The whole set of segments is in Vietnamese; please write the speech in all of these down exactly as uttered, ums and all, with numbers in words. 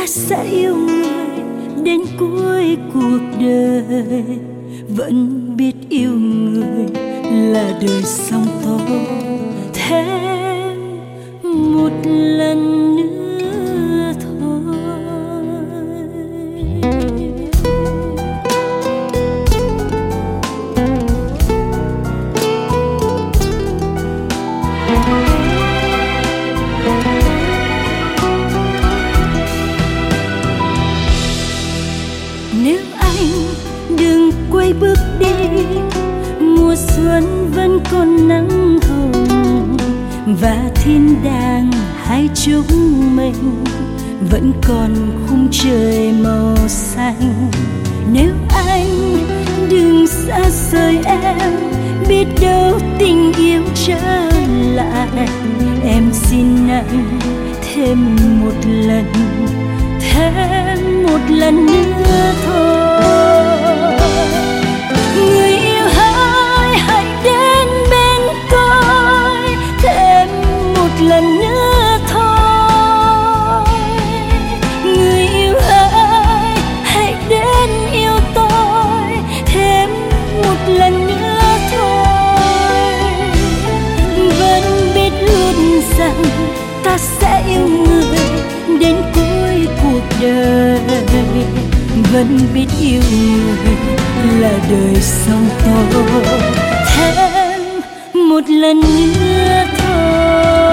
sẽ yêu người đến cuối cuộc đời, vẫn biết yêu người là đời sóng tố thêm một lần nữa thôi. Nếu anh đừng quay bước đi, mùa xuân vẫn còn nắng hồng và thiên đàng hai chúng mình vẫn còn khung trời màu xanh. Nếu anh đừng xa rời em, biết đâu tình yêu trở lại. Em xin anh thêm một lần, thêm một lần nữa thôi. Người yêu hỡi, hãy đến bên tôi thêm một lần nữa thôi. Người yêu hỡi, hãy đến yêu tôi thêm một lần nữa thôi. Vẫn biết luôn rằng ta sẽ yêu người đến cuối cuộc đời, vẫn biết yêu người là đời sóng tố thêm một lần nữa thôi.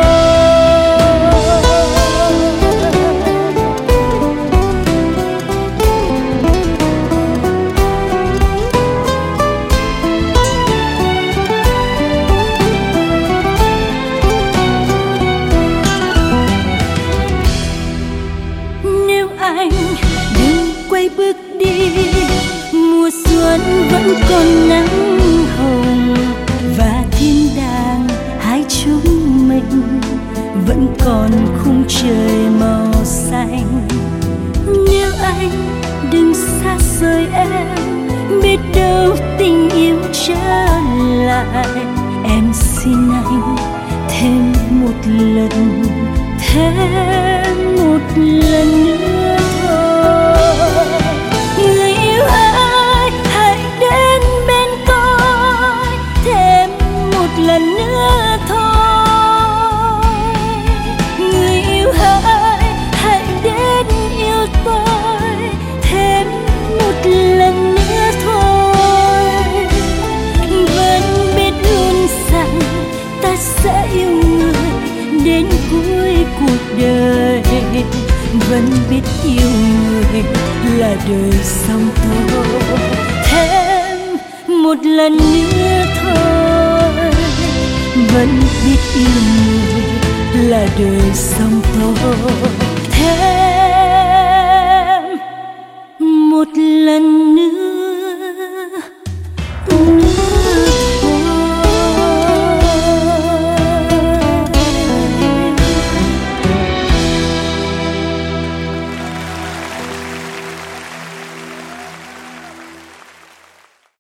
Nếu anh đừng quay bước đi, mùa xuân vẫn còn nắng hồng và thiên đàng hai chúng mình vẫn còn khung trời màu xanh. Nếu anh đừng xa rời em, biết đâu tình yêu trở lại. Em xin anh thêm một lần, thêm một lần nữa thôi. Người yêu ơi, hãy đến bên tôi thêm một lần nữa thôi. Người yêu ơi, hãy đến yêu tôi thêm một lần nữa thôi. Vẫn biết luôn rằng ta sẽ yêu người đến cuối cuộc đời, vẫn biết yêu người là đời sóng tố thêm một lần nữa thôi. Vẫn biết yêu người là đời sóng tố thêm một lần nữa.